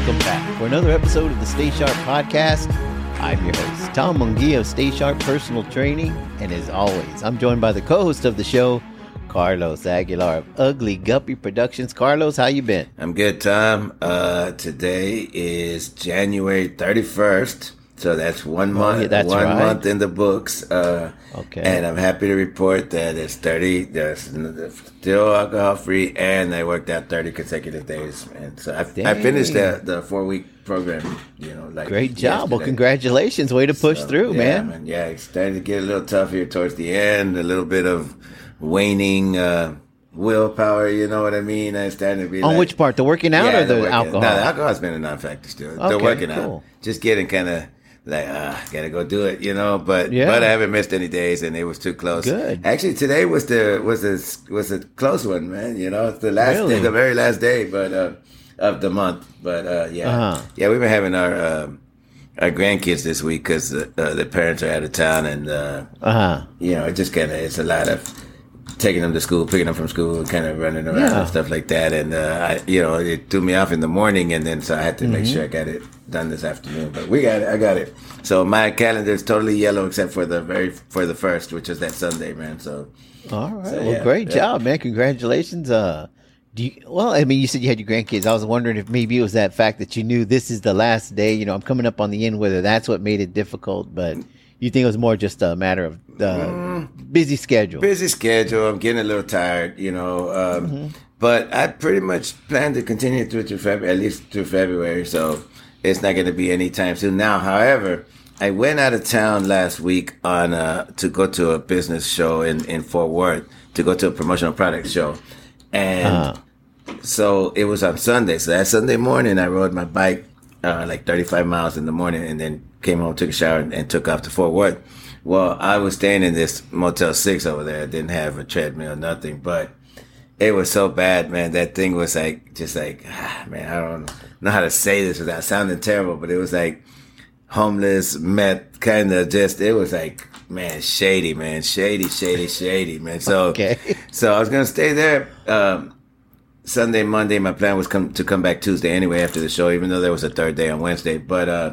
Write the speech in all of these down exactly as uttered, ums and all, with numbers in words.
welcome back for another episode of the Stay Sharp Podcast. I'm your host, Tom Munguia of Stay Sharp Personal Training, and as always, I'm joined by the co-host of the show, Carlos Aguilar of Ugly Guppy Productions. Carlos, how you been? I'm good, Tom. Uh, today is January thirty-first, so that's one month. Oh, yeah, that's one right. month in the books. Uh, okay. And I'm happy to report that it's thirty. There's still alcohol free, and I worked out thirty consecutive days. And so I, I finished the the four week program. You know, like great job. yesterday. Well, congratulations. Way to push so, through, yeah, man. man. Yeah, it's starting to get a little tough here towards the end. A little bit of waning uh, willpower. You know what I mean? I'm starting to be on like, which part? The working out yeah, or the, the working, alcohol? No, the alcohol's been a non-factor still. Okay, the working cool. out, just getting kind of like, ah, uh, gotta go do it, you know. But yeah. but I haven't missed any days, and it was too close. Good. Actually, today was the was a was a close one, man. You know, it's the last Really? day, the very last day, but uh, of the month. But uh, yeah, Uh-huh. yeah, we've been having our uh, our grandkids this week because uh, the parents are out of town, and uh huh. you know, it just kind of it's a lot of taking them to school, picking them from school, kind of running around Yeah. and stuff like that. And, uh, I, you know, it threw me off in the morning, and then so I had to make Mm-hmm. sure I got it done this afternoon. But we got it. I got it. So my calendar is totally yellow except for the very, for the first, which is that Sunday, man. So. All right. So, well, yeah, great yeah. job, man. Congratulations. Uh, do you, well, I mean, you said you had your grandkids. I was wondering if maybe it was that fact that you knew this is the last day. You know, I'm coming up on the end, whether that's what made it difficult, but you think it was more just a matter of uh, Mm. busy schedule. Busy schedule. I'm getting a little tired, you know. Um, Mm-hmm. But I pretty much plan to continue through to February, at least through February. So it's not going to be any time soon. Now, however, I went out of town last week on uh, to go to a business show in, in Fort Worth, to go to a promotional product show. And Uh-huh. so it was on Sunday. So that Sunday morning, I rode my bike uh, like thirty-five miles in the morning, and then came home, took a shower, and, and took off to Fort Worth. Well, I was staying in this Motel six over there. I didn't have a treadmill, nothing, but it was so bad, man. That thing was like, just like, ah, man, I don't know how to say this without sounding terrible, but it was like homeless, meth, kind of just, it was like, man, shady, man, shady, shady, shady, man. So, Okay. so I was going to stay there. Um, Sunday, Monday, my plan was come to come back Tuesday anyway after the show, even though there was a third day on Wednesday. But, uh,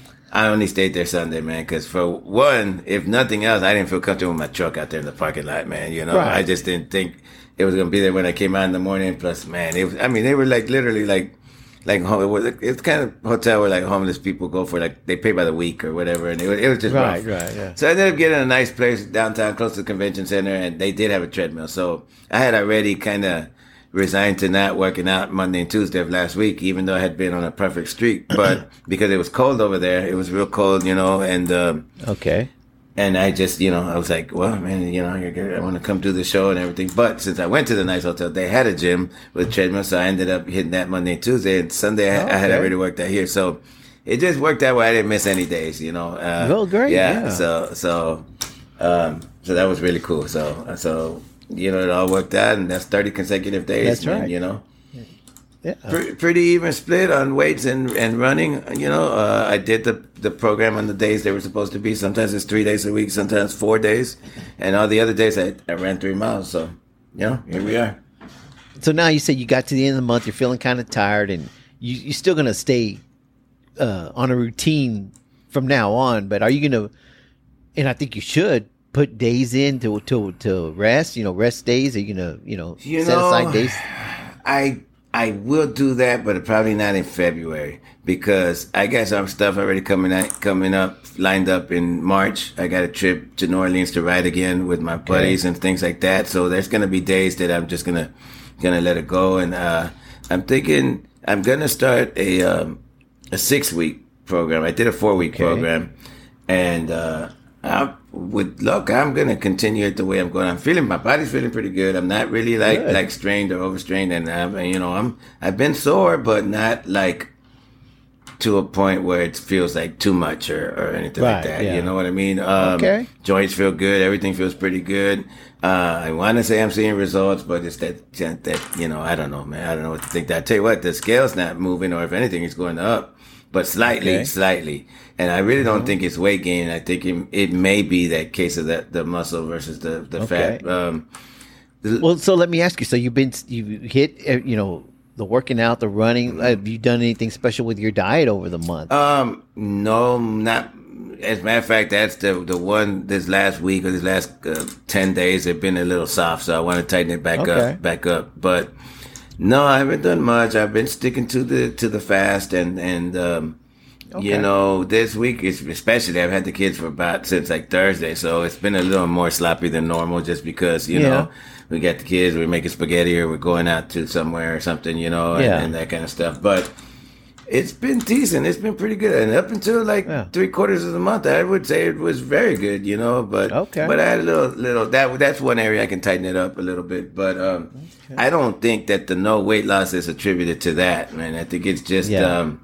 I only stayed there Sunday, man, because for one, if nothing else, I didn't feel comfortable with my truck out there in the parking lot, man. You know, Right. I just didn't think it was going to be there when I came out in the morning. Plus, man, it was, I mean, they were like literally like, like, it was, it's kind of hotel where like homeless people go for, like, they pay by the week or whatever. And it was, it was just Right, rough. right, yeah. So I ended up getting a nice place downtown close to the convention center, and they did have a treadmill. So I had already kind of resigned to not working out Monday and Tuesday of last week, even though I had been on a perfect streak. But because it was cold over there, it was real cold, you know, and um, Okay. and I just, you know, I was like, well, man, you know, I want to come do the show and everything. But since I went to the nice hotel, they had a gym with a treadmill, so I ended up hitting that Monday and Tuesday. And Sunday, I, I had Okay. already worked out here, so it just worked out where I didn't miss any days, you know. Uh, Well, great, yeah. So, so, um, so that was really cool. So, so. You know, it all worked out, and that's thirty consecutive days. That's man, right. You know, Yeah. Pre- pretty even split on weights and, and running. You know, uh, I did the the program on the days they were supposed to be. Sometimes it's three days a week, sometimes four days, and all the other days I, I ran three miles. So, you know, here we are. So now you said you got to the end of the month, you're feeling kind of tired, and you, you're still going to stay uh, on a routine from now on. But are you going to, and I think you should, put days in to to to rest, you know, rest days? Are you gonna, you know, You set know, aside days? I I will do that, but probably not in February because I got some stuff already coming out, coming up, lined up in March. I got a trip to New Orleans to ride again with my buddies and things like that. So there's gonna be days that I'm just gonna gonna let it go, and uh, I'm thinking I'm gonna start a um, a six week program. I did a four week Okay. program, and uh, I, with luck, I'm gonna continue it the way I'm going. I'm feeling my body's feeling pretty good. I'm not really like Good. like strained or overstrained, and I'm, you know I'm I've been sore, but not like to a point where it feels like too much or, or anything Right, like that. yeah. You know what I mean? Um, Okay. Joints feel good. Everything feels pretty good. Uh, I want to say I'm seeing results, but it's that that you know I don't know, man. I don't know what to think. I tell you what, the scale's not moving, or if anything, it's going up, but slightly, Okay. slightly. And I really don't think it's weight gain. I think it, it may be that case of that the muscle versus the the Okay. fat. Um, Well, so let me ask you. So you've been you hit uh, you know the working out, the running? Have you done anything special with your diet over the month? Um, no, not. As a matter of fact, that's the the one this last week or this last uh, ten days have been a little soft, so I want to tighten it back Okay. up, back up. But no, I haven't done much. I've been sticking to the to the fast, and and um, Okay. you know, this week is especially I've had the kids for about since like Thursday, so it's been a little more sloppy than normal, just because you Yeah. know we got the kids, we're making spaghetti or we're going out to somewhere or something, you know, and, Yeah. and that kind of stuff, but. It's been decent. It's been pretty good, and up until like Yeah. three quarters of the month, I would say it was very good. You know, but Okay. but I had a little little that that's one area I can tighten it up a little bit. But um, I don't think that the no weight loss is attributed to that, man. I think it's just Yeah. um,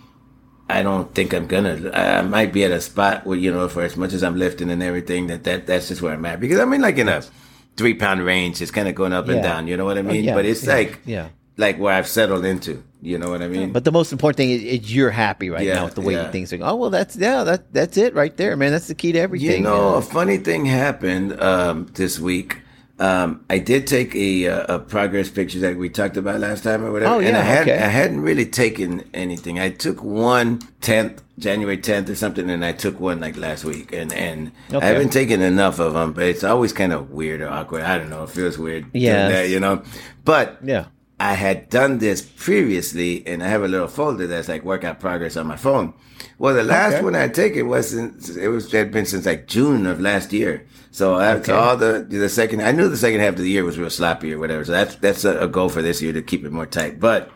I don't think I'm gonna. I I might be at a spot where, you know, for as much as I'm lifting and everything, that that that's just where I'm at, because I mean, like in a three pound range, it's kind of going up and Yeah. down. You know what I Oh, mean? yeah, But it's yeah, like yeah. like where I've settled into. You know what I mean? But the most important thing is, is you're happy right Yeah, now with the way yeah. things are going. Oh well, that's yeah, that that's it right there, man. That's the key to everything. You know, Yeah. a funny thing happened um, this week. Um, I did take a, uh, a progress picture that we talked about last time or whatever. Oh, and yeah, I had okay. I hadn't really taken anything. I took one tenth, January tenth or something, and I took one like last week. And and Okay. I haven't taken enough of them, but it's always kind of weird or awkward. I don't know. It feels weird. doing Yes. that, you know. But Yeah. I had done this previously, and I have a little folder that's like workout progress on my phone. Well, the last Okay. one I take it was since, it was had been since like June of last year. So after Okay. all the the second, I knew the second half of the year was real sloppy or whatever. So that's that's a, a goal for this year, to keep it more tight. But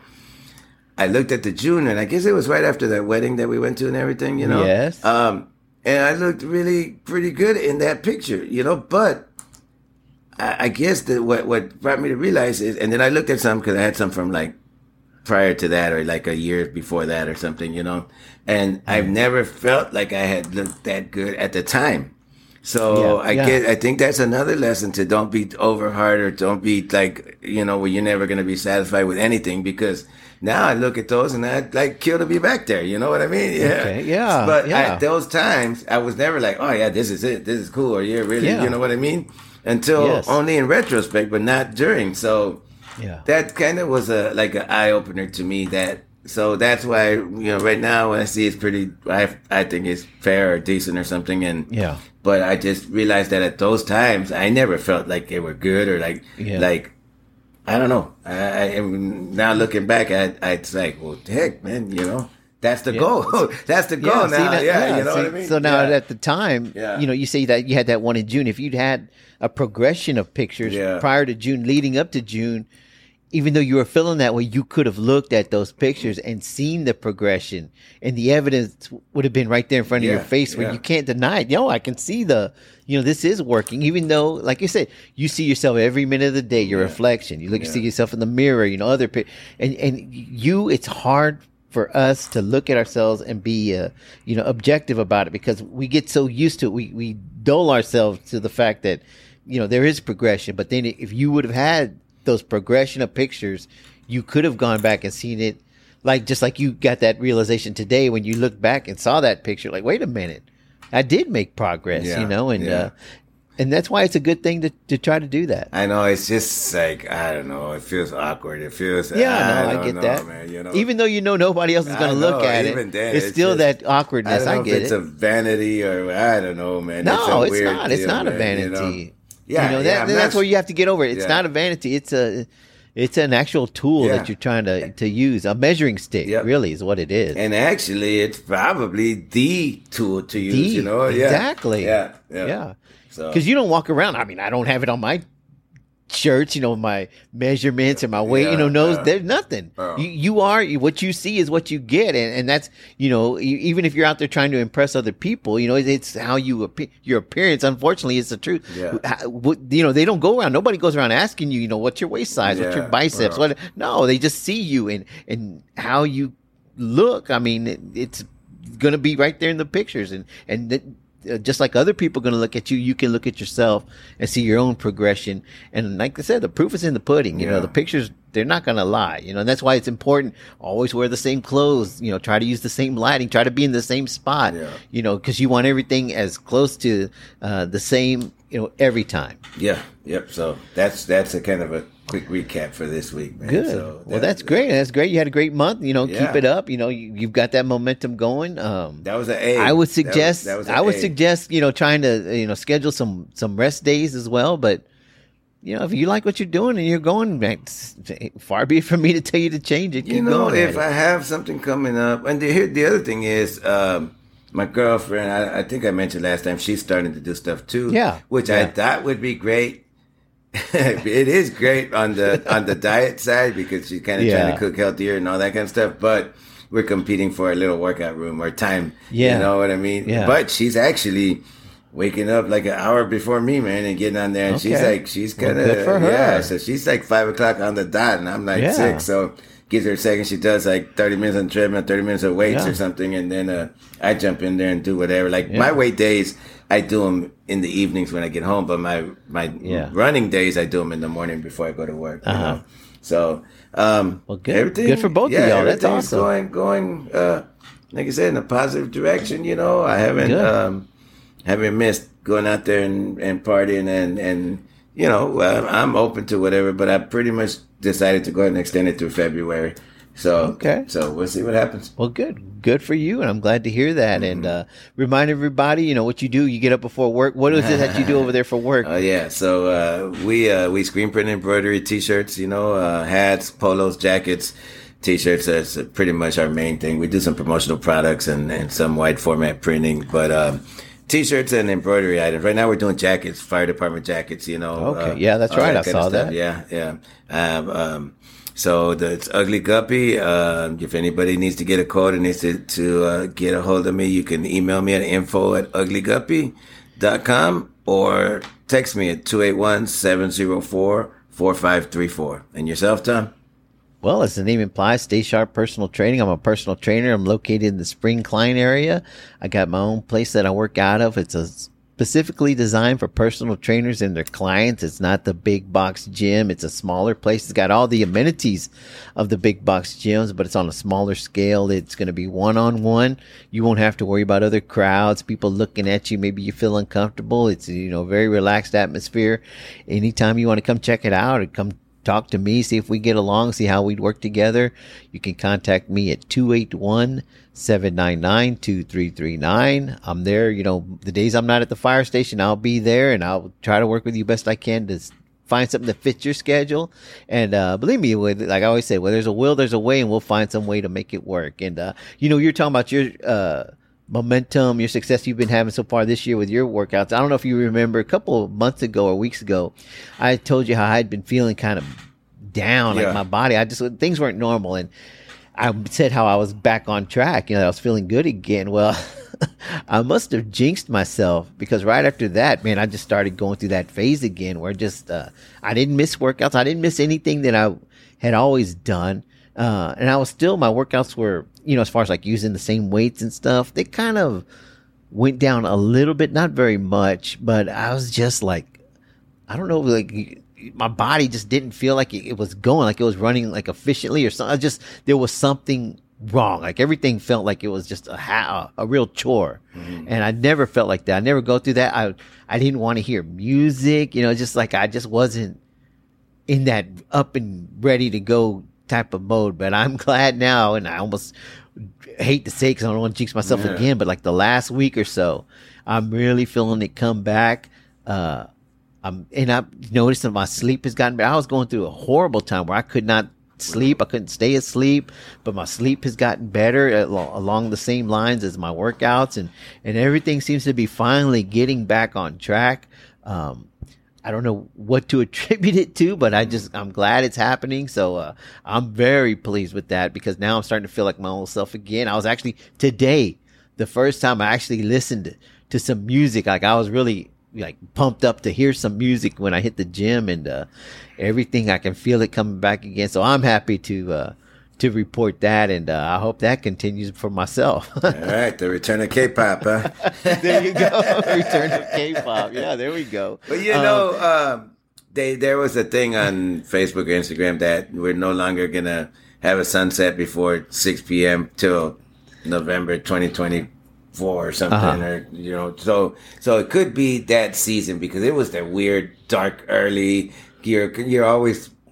I looked at the June, and I guess it was right after that wedding that we went to and everything, you know. Yes. Um, and I looked really pretty good in that picture, you know. But I, I guess that what what brought me to realize is, and then I looked at some because I had some from like prior to that or like a year before that or something, you know. And I've never felt like I had looked that good at the time. So Yeah, I yeah. get, I think that's another lesson, to don't be over hard, or don't be like, you know, where you're never going to be satisfied with anything, because now I look at those and I'd like kill to be back there. You know what I mean? Yeah. Okay, yeah, But yeah. at those times, I was never like, oh yeah, this is it. This is cool. Or yeah, really, Yeah. you know what I mean? Until Yes. only in retrospect, but not during. So Yeah. that kind of was a like an eye opener to me. That so that's why, you know, right now when I see it's pretty, I I think it's fair or decent or something. And Yeah. but I just realized that at those times I never felt like they were good, or like Yeah. like I don't know. I, I am now looking back, I I it's like, well, heck, man, you know. That's the Yeah. goal. That's the goal see, now. that- yeah, you know see, what I mean? So now Yeah. at the time, Yeah. you know, you say that you had that one in June. If you'd had a progression of pictures Yeah. prior to June, leading up to June, even though you were feeling that way, you could have looked at those pictures and seen the progression, and the evidence would have been right there in front of Yeah, your face, where yeah. you can't deny it. Yo, I can see the, you know, this is working. Even though, like you said, you see yourself every minute of the day, your reflection. You look, Yeah. see yourself in the mirror. You know, other pic, and and you, it's hard for us to look at ourselves and be, uh, you know, objective about it, because we get so used to it. We we dull ourselves to the fact that, you know, there is progression. But then if you would have had those progression of pictures, you could have gone back and seen it, like just like you got that realization today when you looked back and saw that picture, like, wait a minute, I did make progress, Yeah, you know, and yeah. uh, and that's why it's a good thing to, to try to do that. I know, it's just like, I don't know, it feels awkward. It feels Yeah, I, no, I, don't get know, that. man, you know. Even though you know nobody else is I going to look know, at even it, then, it's, it's still just- that awkwardness. I I, don't know get if it's it. a vanity or I don't know, man. No, it's, a it's weird not. It's deal, not a man, vanity. You know? You Yeah, know, yeah, that, I'm that's not- where you have to get over it. It's Yeah. not a vanity. It's a, it's an actual tool Yeah. that you're trying to, to use. A measuring stick, Yep. really, is what it is. And actually, it's probably the tool to use. The- you know, yeah, exactly. Yeah, yeah. Yeah. So Because you don't walk around. I mean, I don't have it on my shirts, you know, my measurements and my weight, you Yeah, know, nose, yeah. there's nothing. Oh. You, you are, you, what you see is what you get. And, and that's, you know, you, even if you're out there trying to impress other people, you know, it's, it's how you, appe- your appearance, unfortunately, is the truth. Yeah. How- what- You know, they don't go around, nobody goes around asking you, you know, what's your waist size, what's your Yeah, biceps, well. what, no, they just see you and, and how you look. I mean, it, it's going to be right there in the pictures. And, and the, uh, just like other people are going to look at you, you can look at yourself and see your own progression. And like I said, the proof is in the pudding. You know, Yeah. the pictures, they're not going to lie. You know, and that's why it's important. Always wear the same clothes. You know, try to use the same lighting. Try to be in the same spot. Yeah. You know, because you want everything as close to uh, the same. You know, every time. yeah, yep. So that's that's a kind of a quick recap for this week, man. Good. So well, that's great. That's great. You had a great month. You know, Yeah. keep it up. You know, you, you've got that momentum going. Um, That was an A. I would That was- suggest. that was an I would A. suggest. You know, trying to you know schedule some some rest days as well. But you know, if you like what you're doing and you're going, man, it's- far be it from me to tell you to change it. Keep You know, going if at I it. have something coming up, and the, here the other thing is, um, my girlfriend. I, I think I mentioned last time she's starting to do stuff too. Yeah. which I Yeah. thought would be great. It is great on the on the diet side because she's kind of Yeah. trying to cook healthier and all that kind of stuff. But we're competing for a little workout room or time. Yeah. you know what I mean. Yeah. But she's actually waking up like an hour before me, man, and getting on there. And she's Okay. like, she's Well, kind of good for her. yeah. So she's like five o'clock on the dot, and I'm like Yeah. six. So gives her a second. She does like thirty minutes on the treadmill, thirty minutes of weights Yeah. or something, and then uh, I jump in there and do whatever. Like Yeah. my weight days, I do them in the evenings when I get home, but my my Yeah. running days, I do them in the morning before I go to work. You Uh-huh. know? So um, Well, good. everything- Good for both of yeah, y'all. That's everything's awesome. Going going uh, like I said, in a positive direction. You know, I haven't Good. um, haven't missed going out there and, and partying and and you know uh, I'm open to whatever, but I pretty much decided to go ahead and extend it through February. So Okay. so we'll see what happens. Well, good. Good for you, and I'm glad to hear that. And uh, remind everybody, you know, what you do. You get up before work. What is it that you do over there for work? Oh yeah, so uh, we uh, we screen print embroidery T-shirts, you know, uh, hats, polos, jackets, T-shirts. That's pretty much our main thing. We do some promotional products and, and some wide format printing, but um, T-shirts and embroidery items. Right now, we're doing jackets, fire department jackets. You know. Okay. uh, Yeah, that's all right. I kind of saw stuff. that. Yeah, yeah. Um, um, so the, it's Ugly Guppy. Uh, if anybody needs to get a code and needs to, to uh, get a hold of me, you can email me at info at uglyguppy dot com or text me at two eight one, seven zero four, four five three four. And yourself, Tom? Well, as the name implies, Stay Sharp Personal Training. I'm a personal trainer. I'm located in the Spring Klein area. I got my own place that I work out of. It's a specifically designed for personal trainers and their clients. It's not the big box gym. It's a smaller place. It's got all the amenities of the big box gyms, but it's on a smaller scale. It's going to be one-on-one. You won't have to worry about other crowds, people looking at you. Maybe you feel uncomfortable. It's, you know, very relaxed atmosphere. Anytime you want to come check it out or come talk to me, see if we get along, see how we'd work together, you can contact me at two eight one, seven nine nine, two three three nine. I'm there, you know, the days I'm not at the fire station, I'll be there and I'll try to work with you best I can to find something that fits your schedule. And uh, believe me, with, like I always say, where there's a will, there's a way, and we'll find some way to make it work. And, uh, you know, you're talking about your uh, momentum, your success you've been having so far this year with your workouts. I don't know if you remember a couple of months ago or weeks ago, I told you how I'd been feeling kind of down, Yeah. like my body. I just, things weren't normal. And I said how I was back on track, you know, I was feeling good again. Well, I must have jinxed myself because right after that, man, I just started going through that phase again where just, uh, I didn't miss workouts. I didn't miss anything that I had always done. Uh, and I was still, my workouts were, you know, as far as like using the same weights and stuff, they kind of went down a little bit, not very much, but I was just like, I don't know, like my body just didn't feel like it, it was going, like it was running like efficiently or something. I just, there was something wrong. Like everything felt like it was just a ha- a real chore. Mm-hmm. And I never felt like that. I never go through that. I, I didn't want to hear music, you know, just like I just wasn't in that up and ready to go type of mode. But I'm glad now, and I almost hate to say because I don't want to jinx myself yeah. again, but like the last week or so, I'm really feeling it come back. Uh, I'm, and I've noticed that my sleep has gotten better. I was going through a horrible time where I could not sleep. I couldn't stay asleep, but my sleep has gotten better al- along the same lines as my workouts, and, and everything seems to be finally getting back on track. Um, I don't know what to attribute it to, but I just, I'm glad it's happening. So, uh, I'm very pleased with that because now I'm starting to feel like my old self again. I was actually today, the first time I actually listened to, to some music. Like I was really like pumped up to hear some music when I hit the gym, and, uh, everything, I can feel it coming back again. So I'm happy to, uh, to report that, and uh, I hope that continues for myself. All right, the return of K-pop, huh? There you go, return of K-pop. Yeah, there we go. Well, you um, know, um, they there was a thing on Facebook or Instagram that we're no longer gonna have a sunset before six p.m. till November twenty twenty-four or something, uh-huh. or you know, so so it could be that season because it was that weird dark early. You're you're always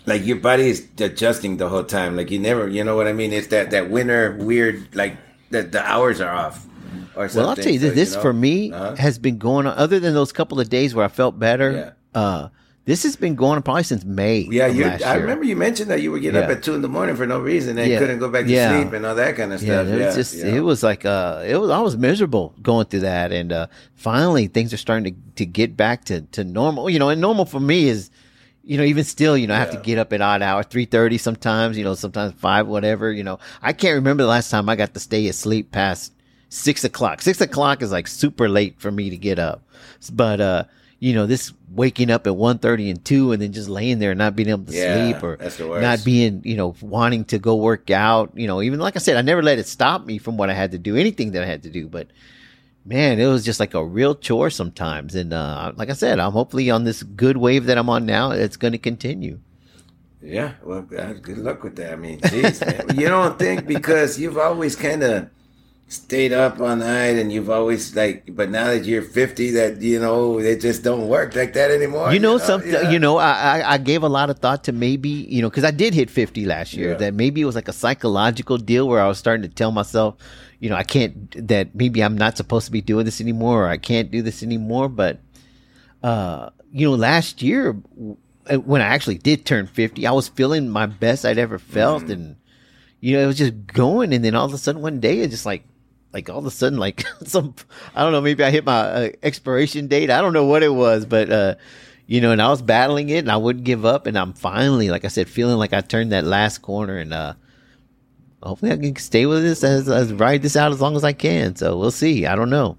like your body is adjusting the whole time. Like you never, you know what I mean? It's that that winter weird, like the the hours are off. Or well, I'll tell you, so, this you know? for me uh-huh. has been going on. Other than those couple of days where I felt better, Yeah. uh, this has been going on probably since May. Yeah, of you. last I year. remember you mentioned that you would get up Yeah. at two in the morning for no reason and Yeah. couldn't go back to Yeah. sleep and all that kind of Yeah, stuff. it Yeah, was just you know? it was like uh it was I was miserable going through that, and uh finally things are starting to, to get back to, to normal. You know, and normal for me is, you know, even still, you know, I have to Yeah. get up at odd hours, three thirty sometimes, you know, sometimes five, whatever. You know, I can't remember the last time I got to stay asleep past six o'clock. Six o'clock is like super late for me to get up. But uh, you know, this waking up at one thirty and two and then just laying there and not being able to Yeah, sleep, or that's the worst. not being, you know, wanting to go work out. You know, even like I said, I never let it stop me from what I had to do, anything that I had to do. But man, it was just like a real chore sometimes. And uh, like I said, I'm hopefully on this good wave that I'm on now. It's going to continue. Yeah, well, uh, good luck with that. I mean, geez, man. You don't think because you've always kind of stayed up all night and you've always like, but now that you're fifty, that, you know, they just don't work like that anymore. You know, something, Yeah. you know, I, I, I gave a lot of thought to maybe, you know, because I did hit fifty last year, Yeah. that maybe it was like a psychological deal where I was starting to tell myself, you know, I can't, that maybe I'm not supposed to be doing this anymore, or I can't do this anymore. But, uh, you know, last year, w- when I actually did turn fifty, I was feeling my best I'd ever felt. Mhm. And, you know, it was just going. And then all of a sudden one day, it just like, like all of a sudden, like some, I don't know, maybe I hit my uh, expiration date. I don't know what it was, but, uh, you know, and I was battling it and I wouldn't give up. And I'm finally, like I said, feeling like I turned that last corner, and, uh, hopefully I can stay with this as, as ride this out as long as I can. So we'll see. I don't know.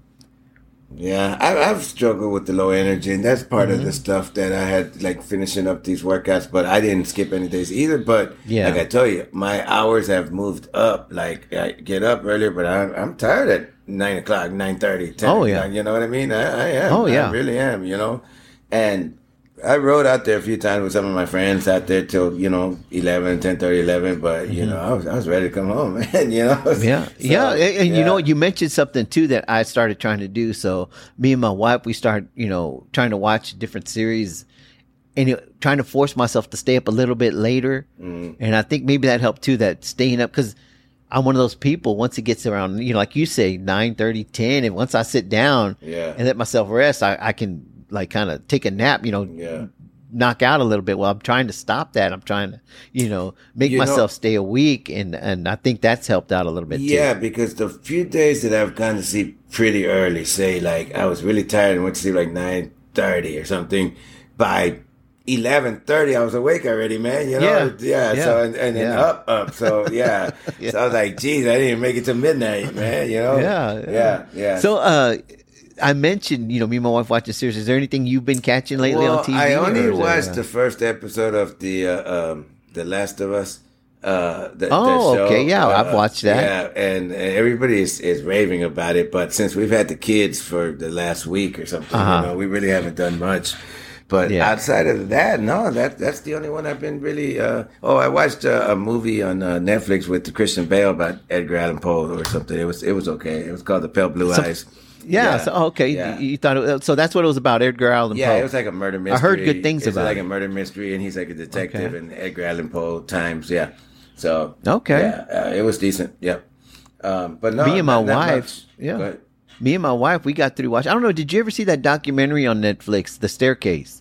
Yeah, I, I've struggled with the low energy, and that's part Mm-hmm. of the stuff that I had, like finishing up these workouts. But I didn't skip any days either. But Yeah. like I told you, my hours have moved up. Like I get up earlier, but I'm, I'm tired at nine o'clock, nine thirty, ten. Oh, yeah. You know what I mean? I, I am. Oh, yeah. I really am. You know, and I rode out there a few times with some of my friends out there till, you know, eleven, ten thirty, eleven. But, you know, I was, I was ready to come home, man, you know? Mm-hmm. Yeah. So, yeah. And, and you yeah. know, you mentioned something too that I started trying to do. So me and my wife, we started, you know, trying to watch different series and it, trying to force myself to stay up a little bit later. Mm. And I think maybe that helped too, that staying up, because I'm one of those people, once it gets around, you know, like you say, nine thirty, ten, and once I sit down Yeah. and let myself rest, I, I can like kind of take a nap, you know, Yeah. knock out a little bit. Well, I'm trying to stop that. I'm trying to, you know, make You know- myself stay awake. And, and I think that's helped out a little bit Yeah, too. because the few days that I've gone to sleep pretty early, say like I was really tired and went to sleep like nine thirty or something, by eleven thirty I was awake already, man. You know, Yeah. yeah. Yeah. So and, and then Yeah. up, up. So yeah. Yeah. So I was like, geez, I didn't even make it to midnight, man. You know. Yeah, yeah, yeah. So, uh, I mentioned, you know, me and my wife watch the series. Is there anything you've been catching lately well, on T V? I or only is there, watched uh, the first episode of the uh, um, the Last of Us. Uh, the, Oh, the show. okay, yeah, Uh, I've watched that. Yeah, and, and everybody is, is raving about it. But since we've had the kids for the last week or something, Uh-huh. you know, we really haven't done much. But Yeah. outside of that, no, that that's the only one I've been really. Uh, oh, I watched a, a movie on uh, Netflix with Christian Bale about Edgar Allan Poe or something. It was it was okay. It was called The Pale Blue Some- Eyes. Yeah. So, okay. Yeah. You, you thought it, so? That's what it was about, Edgar Allan Yeah, Poe. it was like a murder mystery. I heard good things it's about like it. a murder mystery, and he's like a detective Okay. in Edgar Allan Poe times. Yeah, so Okay. yeah, uh, it was decent. Yep. Um, but no, Me and my not- not wife, much. yeah. Go ahead. Me and my wife, we got through watch. I don't know. Did you ever see that documentary on Netflix, The Staircase?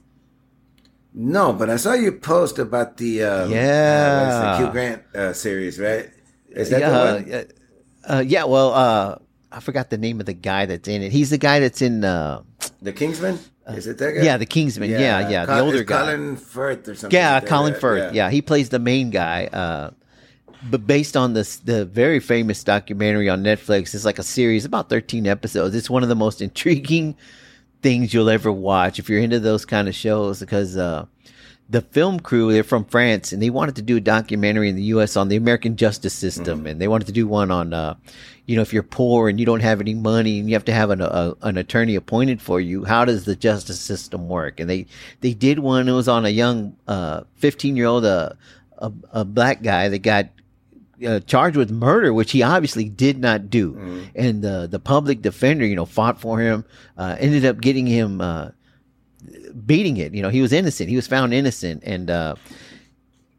No, but I saw you post about the um, Yeah. uh, what's the Hugh Grant uh, series, right? Is that yeah, the one? uh, uh, yeah. Well, uh, I forgot the name of the guy that's in it. He's the guy that's in. Uh, The Kingsman? Is it that guy? yeah, the Kingsman. Yeah, yeah, the Col- older it's guy. Colin Firth or something. Yeah, like that, Colin right? Firth. Yeah. he plays the main guy. Uh, but based on this, the very famous documentary on Netflix, it's like a series about thirteen episodes. It's one of the most intriguing things you'll ever watch if you're into those kind of shows, because uh, the film crew, they're from France, and they wanted to do a documentary in the U S on the American justice system, Mm-hmm. and they wanted to do one on, uh, you know, if you're poor and you don't have any money and you have to have an a, an attorney appointed for you, how does the justice system work? And they they did one. It was on a young uh, fifteen year old uh, a, a black guy that got uh, charged with murder, which he obviously did not do. Mm-hmm. And the the public defender, you know, fought for him, uh, ended up getting him. Uh, beating it. You know, he was innocent. He was found innocent. And, uh,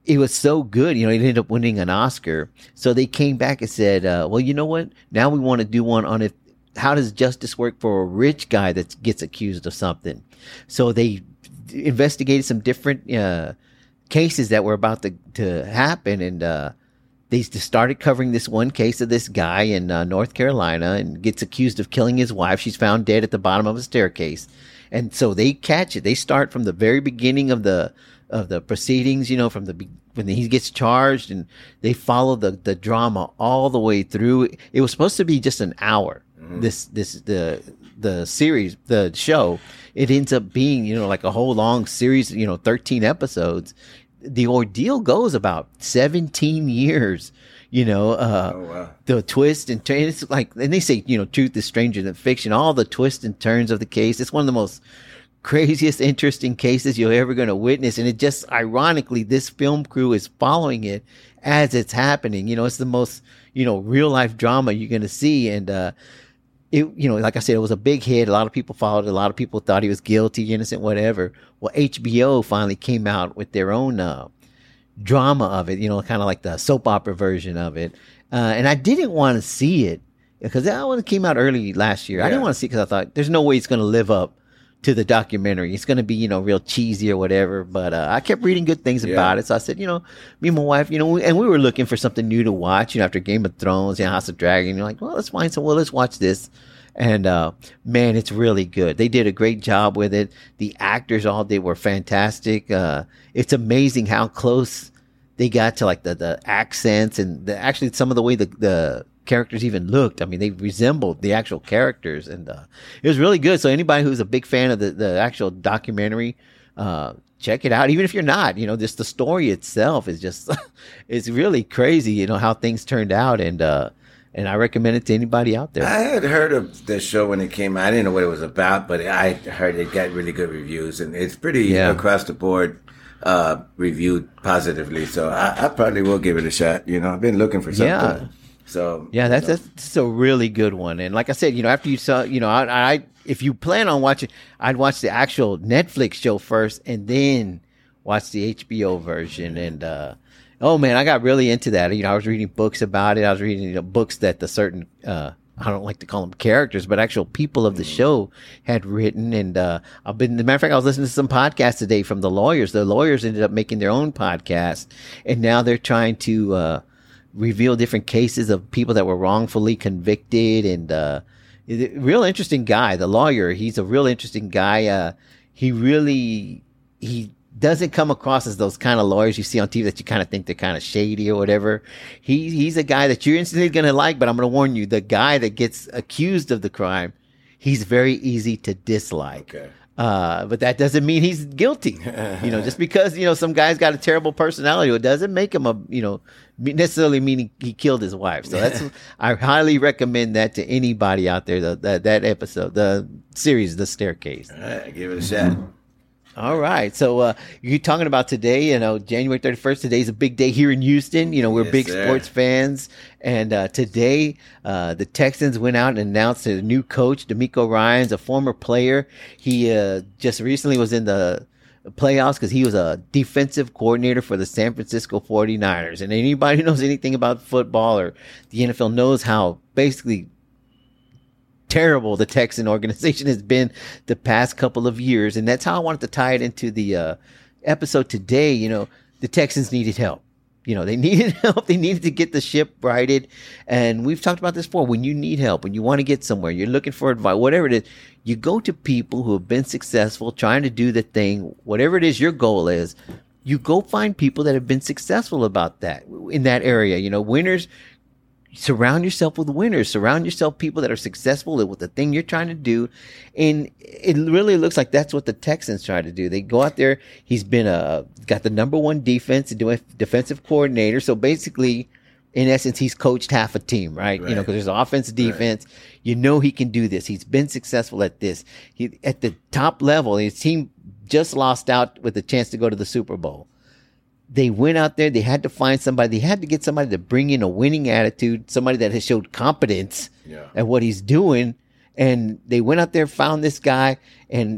it was so good. You know, it ended up winning an Oscar. So they came back and said, uh, well, you know what? Now we want to do one on if, how does justice work for a rich guy that gets accused of something? So they investigated some different uh, cases that were about to, to happen. And uh, they just started covering this one case of this guy in uh, North Carolina and gets accused of killing his wife. She's found dead at the bottom of a staircase. And so they catch it. They start from the very beginning of the of the proceedings, you know, from the when he gets charged, and they follow the, the drama all the way through. It was supposed to be just an hour. Mm-hmm. This this the the series, the show, it ends up being, you know, like a whole long series, you know, thirteen episodes. The ordeal goes about seventeen years. You know, uh, oh, wow. The twist and turn. It's like, and they say, you know, truth is stranger than fiction. All the twists and turns of the case. It's one of the most craziest, interesting cases you're ever going to witness. And it just, ironically, this film crew is following it as it's happening. You know, it's the most, you know, real life drama you're going to see. And, uh, it, you know, like I said, it was a big hit. A lot of people followed it. A lot of people thought he was guilty, innocent, whatever. Well, H B O finally came out with their own, uh, drama of it, you know, kind of like the soap opera version of it. Uh, and I didn't want to see it because that one came out early last year. Yeah. I didn't want to see it because I thought there's no way it's going to live up to the documentary. It's going to be, you know, real cheesy or whatever. But uh, I kept reading good things yeah. about it. So I said, you know, me and my wife, you know, we, and we were looking for something new to watch, you know, after Game of Thrones and House of Dragon. You're like, well, let's find some, well, let's watch this. And, uh, man, it's really good. They did a great job with it. The actors all did were fantastic. Uh, it's amazing how close they got to like the, the accents and the, actually some of the way the, the characters even looked. I mean, they resembled the actual characters, and uh, it was really good. So anybody who's a big fan of the, the actual documentary, uh, check it out. Even if you're not, you know, just the story itself is just, it's really crazy, you know, how things turned out. And, uh, and I recommend it to anybody out there. I had heard of the show when it came out. I didn't know what it was about, but I heard it got really good reviews, and it's pretty yeah. across the board. Uh, reviewed positively, so I, I probably will give it a shot. You know, I've been looking for something. Yeah. So yeah, that's, you know. that's a really good one. And like I said, you know, after you saw, you know, I, I if you plan on watching, I'd watch the actual Netflix show first, and then watch the H B O version. And uh, oh man, I got really into that. You know, I was reading books about it. I was reading you know, books that the certain uh, I don't like to call them characters, but actual people of the show had written. And uh, I've been, as a matter of fact, I was listening to some podcasts today from the lawyers. The lawyers ended up making their own podcast, and now they're trying to uh, reveal different cases of people that were wrongfully convicted. And uh, real interesting guy, the lawyer. He's a real interesting guy. Uh, he really he. doesn't come across as those kind of lawyers you see on T V that you kind of think they're kind of shady or whatever. He he's a guy that you're instantly going to like, but I'm going to warn you, the guy that gets accused of the crime, he's very easy to dislike. Okay. Uh, but that doesn't mean he's guilty. You know, just because, you know, some guy's got a terrible personality, it doesn't make him a, you know, necessarily meaning he killed his wife. So that's, I highly recommend that to anybody out there, the, that, that episode, the series, The Staircase. All right, give it a shot. All right. So uh, you're talking about today, you know, January thirty-first. Today's a big day here in Houston. You know, we're yes, big sir. sports fans. And uh, today uh, the Texans went out and announced a new coach, DeMeco Ryans, a former player. He uh, just recently was in the playoffs because he was a defensive coordinator for the San Francisco forty-niners. And anybody who knows anything about football or the N F L knows how basically terrible the Texan organization has been the past couple of years. And that's how I wanted to tie it into the uh, episode today. You know, the Texans needed help. You know, they needed help. They needed to get the ship righted. And we've talked about this before. When you need help, when you want to get somewhere, you're looking for advice, whatever it is, you go to people who have been successful, trying to do the thing, whatever it is your goal is, you go find people that have been successful about that in that area. You know, winners. Surround yourself with winners. Surround yourself people that are successful with the thing you're trying to do. And it really looks like that's what the Texans try to do. They go out there. He's been a, got the number one defense and doing defensive coordinator. So basically, in essence, he's coached half a team, right? right. You know, because there's offense, defense. Right. You know, he can do this. He's been successful at this. He, at the top level, his team just lost out with a chance to go to the Super Bowl. They went out there. They had to find somebody. They had to get somebody to bring in a winning attitude, somebody that has showed competence yeah. at what he's doing. And they went out there, found this guy, and it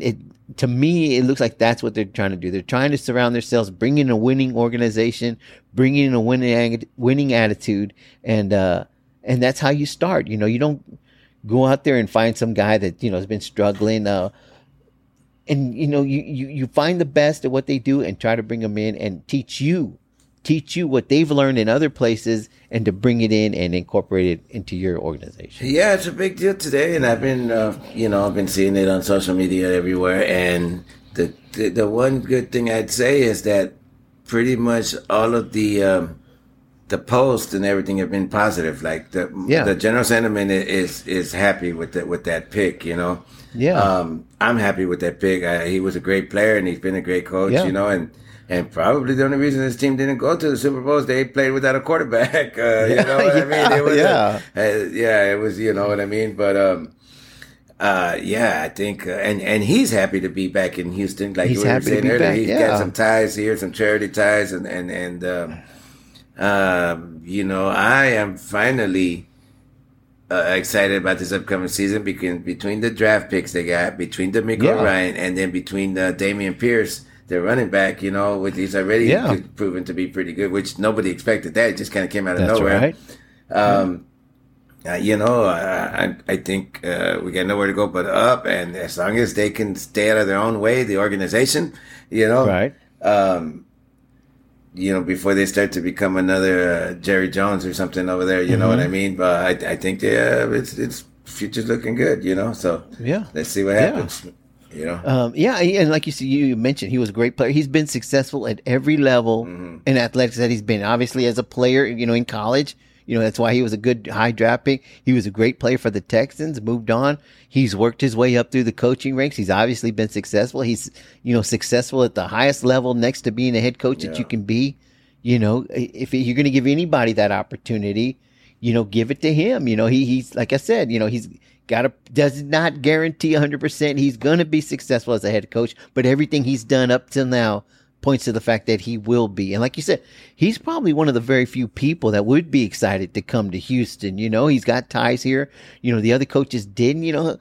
to me, it looks like that's what they're trying to do. They're trying to surround themselves, bring in a winning organization, bring in a winning winning attitude, and uh, and that's how you start. You know, you don't go out there and find some guy that you know has been struggling. Uh, and you know, you, you you find the best at what they do and try to bring them in and teach you, teach you what they've learned in other places, and to bring it in and incorporate it into your organization. Yeah, it's a big deal today, and I've been, uh, you know, I've been seeing it on social media everywhere. And the the, the one good thing I'd say is that pretty much all of the um, the posts and everything have been positive. Like the Yeah. the general sentiment is is happy with that with that pick. You know, Yeah. um, I'm happy with that pick. I, he was a great player, and he's been a great coach. Yeah. You know, and. And probably the only reason this team didn't go to the Super Bowl is they played without a quarterback. Uh, you know what yeah, I mean? It was yeah. A, uh, yeah, it was, you know what I mean? But, um, uh, yeah, I think, uh, and, and he's happy to be back in Houston. Like He's we were happy to saying be earlier, back, he's yeah. got some ties here, some charity ties. And, and, and, um, um, you know, I am finally, uh, excited about this upcoming season because between the draft picks they got, between D'Amico Yeah. Ryan, and then between uh, Damian Pierce, their running back, you know, with he's already Yeah. proven to be pretty good, which nobody expected that. It just kind of came out of That's nowhere. right. Um, uh, you know, I, I, I think uh, we got nowhere to go but up, and as long as they can stay out of their own way, the organization, you know, Right. um, you know, before they start to become another uh, Jerry Jones or something over there, you know what I mean? But I, I think they, uh, it's it's future's looking good, you know. So Yeah. let's see what Yeah. happens. You know, Um, yeah, and like you see, you mentioned, he was a great player. He's been successful at every level Mm-hmm. in athletics that he's been. Obviously, as a player, you know, in college, you know, that's why he was a good high draft pick. He was a great player for the Texans, moved on. He's worked his way up through the coaching ranks. He's obviously been successful. He's, you know, successful at the highest level next to being a head coach that Yeah. you can be. You know, if you're going to give anybody that opportunity, you know, give it to him. You know, he he's, like I said, you know, he's got to, does not guarantee one hundred percent he's going to be successful as a head coach, but everything he's done up till now points to the fact that he will be. And like you said, he's probably one of the very few people that would be excited to come to Houston. You know, he's got ties here. You know, the other coaches didn't, you know,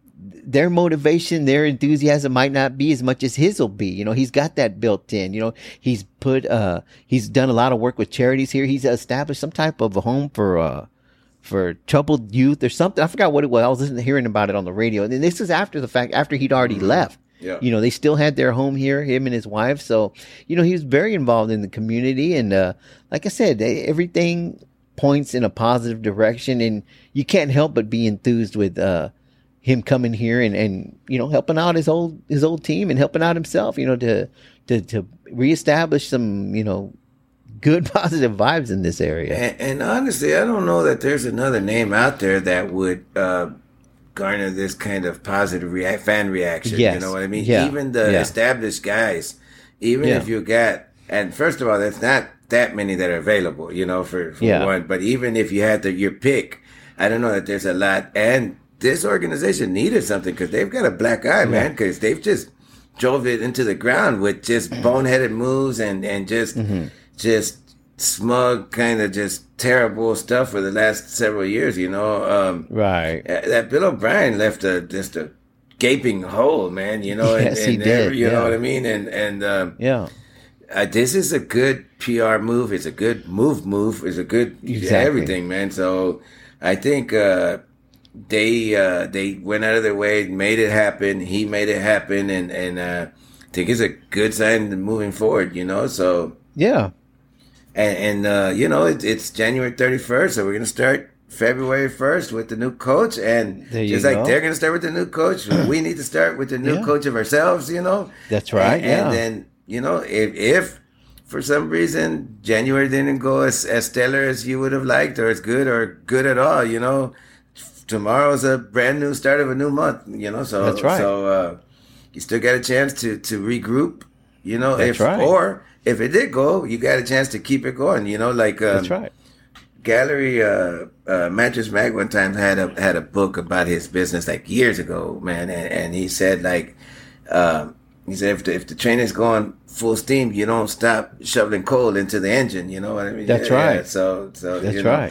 their motivation, their enthusiasm might not be as much as his will be. You know, he's got that built in. You know, he's put, uh, he's done a lot of work with charities here. He's established some type of a home for, uh, for troubled youth or something. I forgot what it was. I was listening, hearing about it on the radio. And this is after the fact, after he'd already left. Yeah. You know, they still had their home here, him and his wife. So, you know, he was very involved in the community. And, uh, like I said, they, everything points in a positive direction. And you can't help but be enthused with, uh, him coming here and, and, you know, helping out his old, his old team and helping out himself, you know, to, to, to reestablish some, you know, good positive vibes in this area. And, and honestly, I don't know that there's another name out there that would uh, garner this kind of positive rea- fan reaction. Yes. You know what I mean? Yeah. Even the Yeah. established guys, even Yeah. if you got, and first of all, there's not that many that are available, you know, for, for Yeah. one. But even if you had the, your pick, I don't know that there's a lot. And this organization needed something because they've got a black eye, man, because they've just drove it into the ground with just boneheaded moves and, and just Mm-hmm. just smug, kind of just terrible stuff for the last several years, you know. Um, Right. uh, that Bill O'Brien left a just a gaping hole, man, you know. Yes, and, he and did, every- you yeah. know what I mean? And and um, Yeah. uh, this is a good P R move. It's a good move. Move It's a good Exactly. everything, man. So I think uh, they uh, they went out of their way, made it happen. He made it happen, and and uh, I think it's a good sign moving forward. You know, so Yeah. and, and uh, you know it, it's January thirty-first, so we're gonna start February first with the new coach, and There you just like go. they're gonna start with the new coach, we need to start with the new Yeah. coach of ourselves. You know, That's right, And, yeah. and then you know if if for some reason January didn't go as, as stellar as you would have liked, or as good, or good at all, you know, tomorrow's a brand new start of a new month. You know, so That's right. So uh, you still got a chance to to regroup. You know, That's if right. or if it did go, you got a chance to keep it going. You know, like um, That's right. Gallery uh, uh, Mattress Mag one time had a had a book about his business like years ago, man, and, and he said like um, he said if the, if the train is going full steam, you don't stop shoveling coal into the engine. You know what I mean? That's Yeah, right. yeah. So so That's you know, right.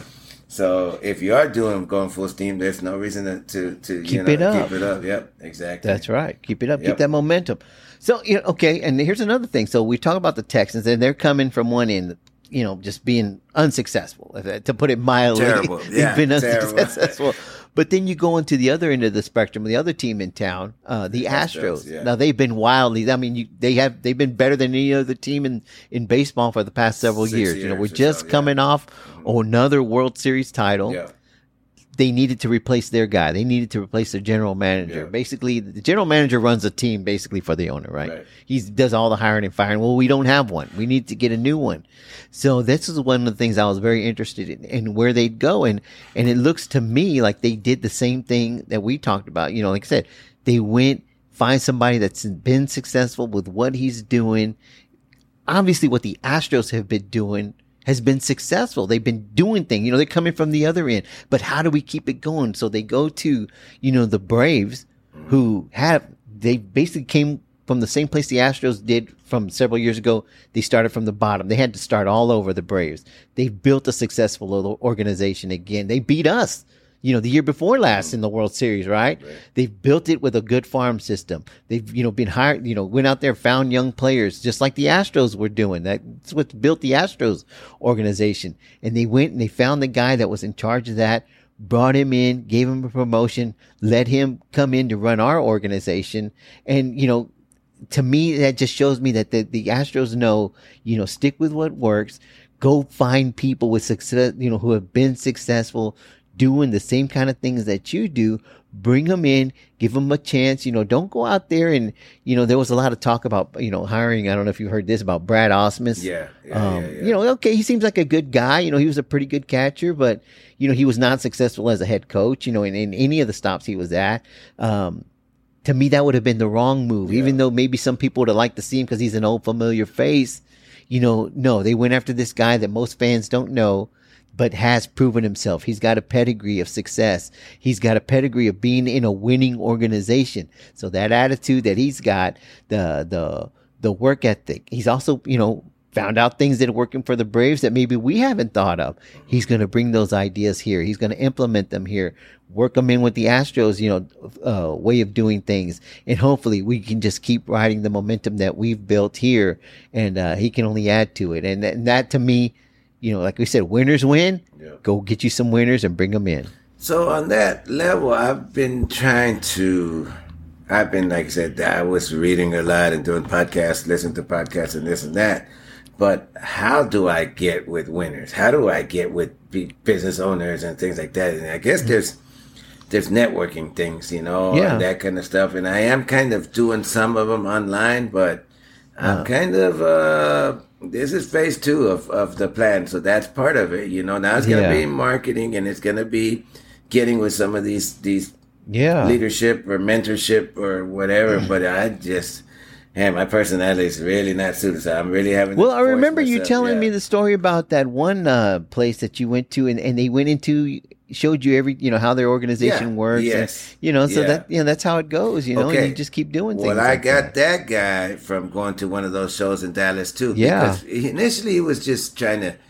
So if you are doing going full steam, there's no reason to to, to Keep you know, it up. Keep it up. Yep, exactly. That's right. Keep it up. Yep. Keep that momentum. So, you know, okay. And here's another thing. So we talk about the Texans, and they're coming from one end, you know, just being unsuccessful, to put it mildly. Terrible. Yeah, They've been terrible. unsuccessful. But then you go into the other end of the spectrum, the other team in town, uh, the Astros. Astros, yeah. Now they've been wildly. I mean, you, they have they've been better than any other team in, in baseball for the past several Six years. You know, years we're or just so, yeah. coming off another World Series title. Yeah. They needed to replace their guy. They needed to replace their general manager. Yeah. Basically, the general manager runs a team basically for the owner, right? Right. He does all the hiring and firing. Well, we don't have one. We need to get a new one. So this is one of the things I was very interested in, in where they'd go. And, and it looks to me like they did the same thing that we talked about. You know, like I said, they went, find somebody that's been successful with what he's doing. Obviously, what the Astros have been doing has been successful. They've been doing things, you know, they're coming from the other end, but how do we keep it going? So they go to, you know, the Braves, who have, they basically came from the same place the Astros did from several years ago. They started from the bottom. They had to start all over, the Braves. They built a successful little organization again. They beat us, you know, the year before last in the World Series, right? Right. They've built it with a good farm system. They've, you know, been hired, you know, went out there, found young players, just like the Astros were doing. That's what built the Astros organization. And they went and they found the guy that was in charge of that, brought him in, gave him a promotion, let him come in to run our organization. And, you know, to me, that just shows me that the, the Astros know, you know, stick with what works, go find people with success, you know, who have been successful, doing the same kind of things that you do, bring them in, give them a chance. You know, don't go out there and, you know, there was a lot of talk about, you know, hiring. I don't know if you heard this about Brad Osmus. Yeah, yeah, um, yeah, yeah. You know, okay, he seems like a good guy. You know, he was a pretty good catcher, but, you know, he was not successful as a head coach, you know, in, in any of the stops he was at. Um, to me, that would have been the wrong move, Yeah. even though maybe some people would have liked to see him because he's an old familiar face. You know, no, they went after this guy that most fans don't know, but has proven himself. He's got a pedigree of success. He's got a pedigree of being in a winning organization. So that attitude that he's got, the the the work ethic. He's also, you know, found out things that are working for the Braves that maybe we haven't thought of. He's going to bring those ideas here. He's going to implement them here, work them in with the Astros, you know, uh, way of doing things. And hopefully we can just keep riding the momentum that we've built here, and uh, he can only add to it. And, th- and that to me, you know, like we said, winners win. Yeah. Go get you some winners and bring them in. So on that level, I've been trying to, I've been, like I said, I was reading a lot and doing podcasts, listening to podcasts and this and that. But how do I get with winners? How do I get with b- business owners and things like that? And I guess there's, there's networking things, you know, Yeah. and that kind of stuff. And I am kind of doing some of them online, but I'm Uh. kind of, uh, this is phase two of, of the plan. So that's part of it, you know. Now it's going to Yeah. be marketing, and it's going to be getting with some of these, these Yeah. leadership or mentorship or whatever. But I just, man, my personality is really not suited. So I'm really having to Well, I force remember you myself, telling yeah. me the story about that one uh, place that you went to, and, and they went into, showed you every, you know, how their organization Yeah, works. yes, And, you know, so yeah. that, you know, that's how it goes, you know, and you just keep doing things. Well, I like got that. that. guy from going to one of those shows in Dallas too. Yeah. Because he- initially he was just trying to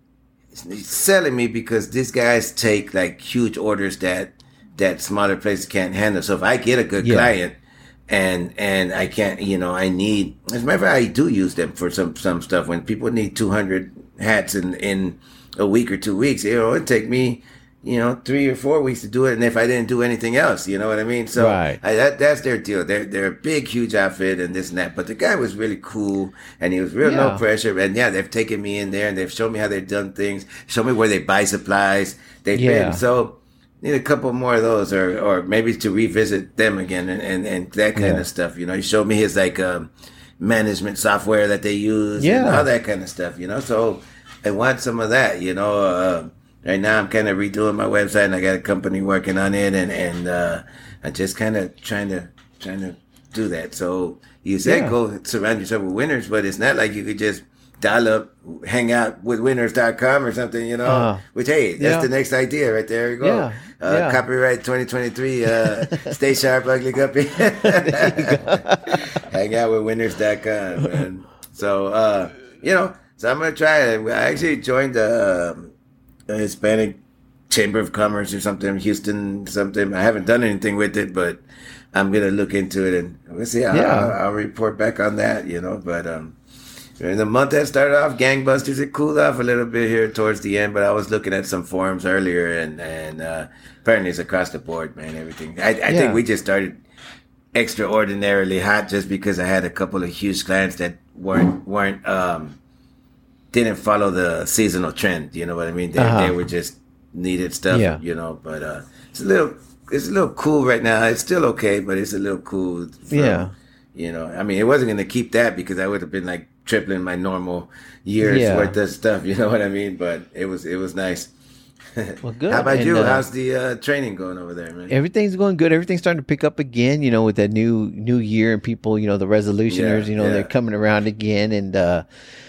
he's selling me because these guys take like huge orders that that smaller places can't handle. So if I get a good Yeah. client and and I can't, you know, I need. As a matter of fact, I do use them for some some stuff when people need two hundred hats in in a week or two weeks. You know, it take me, you know, three or four weeks to do it, and if I didn't do anything else, you know what I mean? So Right. I, that that's their deal. They're they're a big, huge outfit and this and that. But the guy was really cool, and he was real Yeah. no pressure. And yeah, they've taken me in there, and they've shown me how they've done things, show me where they buy supplies. They've Yeah. been so. Need a couple more of those, or or maybe to revisit them again, and and, and that kind Yeah. of stuff. You know, he showed me his like um, management software that they use, and Yeah. all that kind of stuff. You know, so I want some of that. You know. Uh, Right now, I'm kind of redoing my website, and I got a company working on it, and and uh, I'm just kind of trying to trying to do that. So you said Yeah. go surround yourself with winners, but it's not like you could just dial up, hang out with winners dot com or something, you know. Uh, Which hey, that's yeah. the next idea right there. You go. Yeah, Uh, yeah. Copyright twenty twenty-three. Uh, stay sharp, ugly guppy. Hang out with winners dot com, man. So uh, you know, so I'm gonna try it. I actually joined the. Um, a Hispanic Chamber of Commerce or something, Houston something. I haven't done anything with it, but I'm gonna look into it and we'll see. I'll, Yeah. I'll, I'll report back on that, you know. But um, in the month that started off, gangbusters. It cooled off a little bit here towards the end, but I was looking at some forums earlier, and and uh, apparently it's across the board, man. Everything. I, I Yeah. think we just started extraordinarily hot just because I had a couple of huge clients that weren't weren't um didn't follow the seasonal trend. You know what I mean? They, Uh-huh. they were just needed stuff. Yeah. You know, but uh, it's a little it's a little cool right now. It's still okay, but it's a little cool. From, Yeah. You know, I mean, it wasn't going to keep that because I would have been like tripling my normal year's Yeah. worth of stuff. You know what I mean? But it was it was nice. Well, good. How about And, you? uh, How's the uh, training going over there, man? Everything's going good. Everything's starting to pick up again, you know, with that new new year and people, you know, the resolutioners, Yeah, you know, yeah. they're coming around again. And uh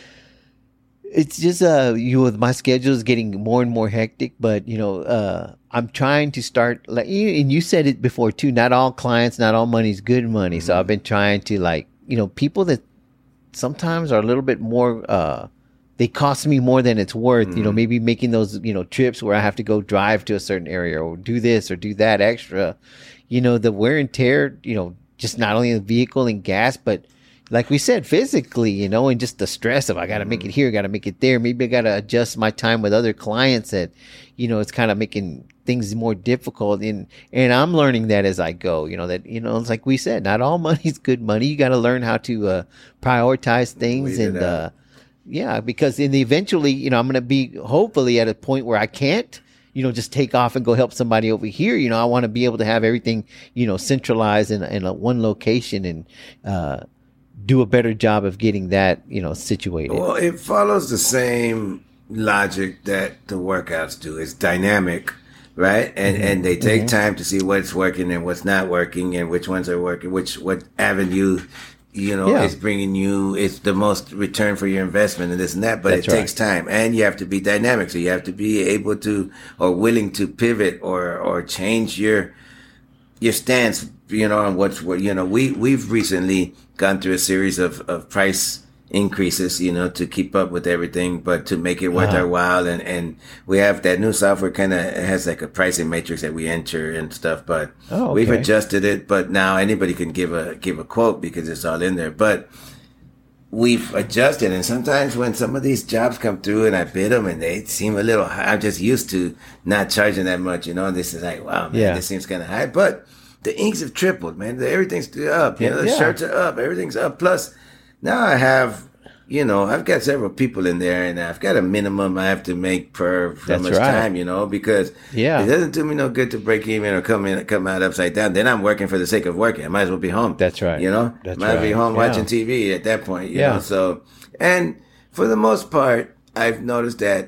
it's just uh you know, my schedule is getting more and more hectic, but you know, uh I'm trying to start like you and you said it before too, not all clients, not all money is good money. So I've been trying to like, you know, people that sometimes are a little bit more uh they cost me more than it's worth, you know, maybe making those, you know, trips where I have to go drive to a certain area or do this or do that extra, you know, the wear and tear, you know, just not only the vehicle and gas, but like we said, physically, you know, and just the stress of I got to make it here, got to make it there. Maybe I got to adjust my time with other clients that, you know, it's kind of making things more difficult. And, and I'm learning that as I go, you know, that, you know, it's like we said, not all money's good money. You got to learn how to uh, prioritize things. Weed it And, out. uh, yeah, because in the eventually, you know, I'm going to be hopefully at a point where I can't, you know, just take off and go help somebody over here. You know, I want to be able to have everything, you know, centralized in, in a one location and, uh, do a better job of getting that, you know, situated. Well, it follows the same logic that the workouts do. It's dynamic, right? And Mm-hmm. and they take time to see what's working and what's not working, and which ones are working, which what avenue, you know, Yeah. is bringing you. It's the most return for your investment and this and that. But That's it takes right. time, and you have to be dynamic. So you have to be able to or willing to pivot or or change your your stance, you know, on what's what, you know, we, we've recently gone through a series of, of price increases, you know, to keep up with everything, but to make it worth Uh-huh. our while. And, and we have that new software kind of has like a pricing matrix that we enter and stuff, but Oh, we've okay. adjusted it, but now anybody can give a, give a quote because it's all in there. But we've adjusted, and sometimes when some of these jobs come through and I bid them and they seem a little high, I'm just used to not charging that much, you know, and this is like, wow, man, Yeah. this seems kind of high, but the inks have tripled, man. The, everything's up, you Yeah, know, the yeah. shirts are up, everything's up. Plus, now I have, you know, I've got several people in there, and I've got a minimum I have to make per how That's much right. time, you know, because Yeah. it doesn't do me no good to break even or come in, come out upside down. Then I'm working for the sake of working. I might as well be home. That's right. You know, That's might be right. home Yeah. watching T V at that point. You Yeah. know, so and for the most part, I've noticed that